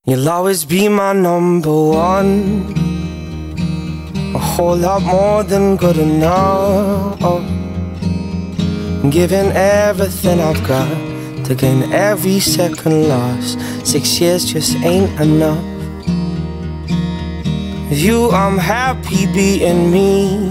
You'll always be my number one, a whole lot more than good enough. Giving everything I've got to gain every second lost. 6 years just ain't enough. With you I'm happy being me.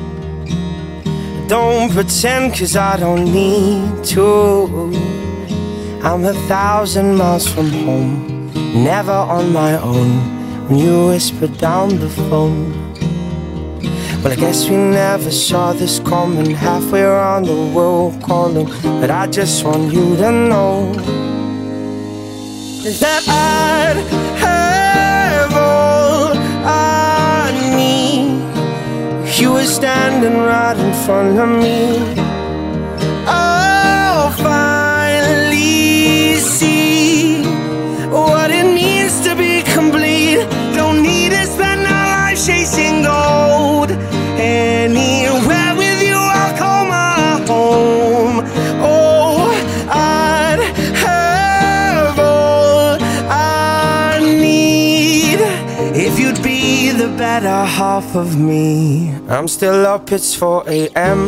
Don't pretend, 'cause I don't need to. I'm 1,000 miles from home, never on my own. When you whisper down the phone, well, I guess we never saw this coming. Halfway around the world calling, but I just want you to know that I'd have all I need if you were standing right in front of me. I'll finally see what it means to be complete. Don't need to spend our life chasing gold. Anywhere with you I'll call my home. Oh, I'd have all I need if you'd be the better half of me. I'm still up, it's 4 a.m.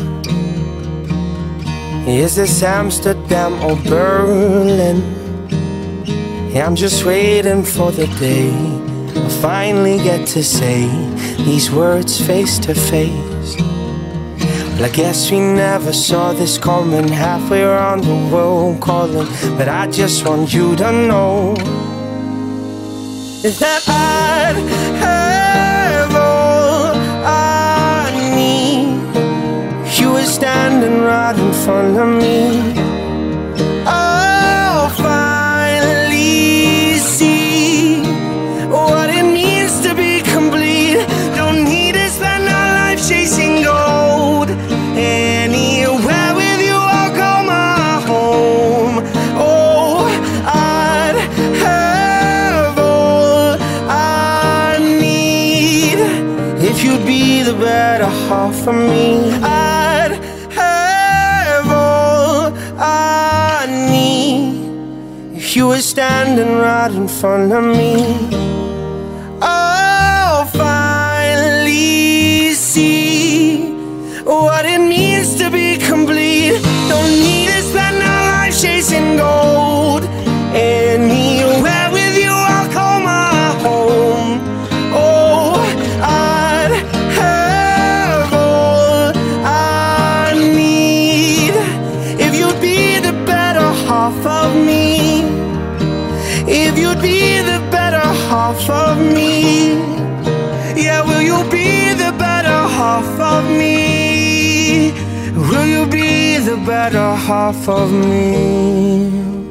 Is this Amsterdam or Berlin? Yeah, I'm just waiting for the day I finally get to say these words face to face. Well, I guess we never saw this coming. Halfway around the world calling, but I just want you to know that I'd have all I need if you were standing right in front of me. I'll finally see what it means to be complete. Don't need to spend our life chasing gold. Anywhere with you I'll call my home. Oh, I'd have all I need if you'd be the better half of me. I'd have all I need if you were standing right in front of me. I'll finally see what it means to be complete. Don't need to spend our life chasing gold. Anywhere with you I'll call my home. Oh, I'd have all I need if you'd be the better half of me. If you'd be the better half of me. Yeah, will you be the better half of me? Will you be the better half of me?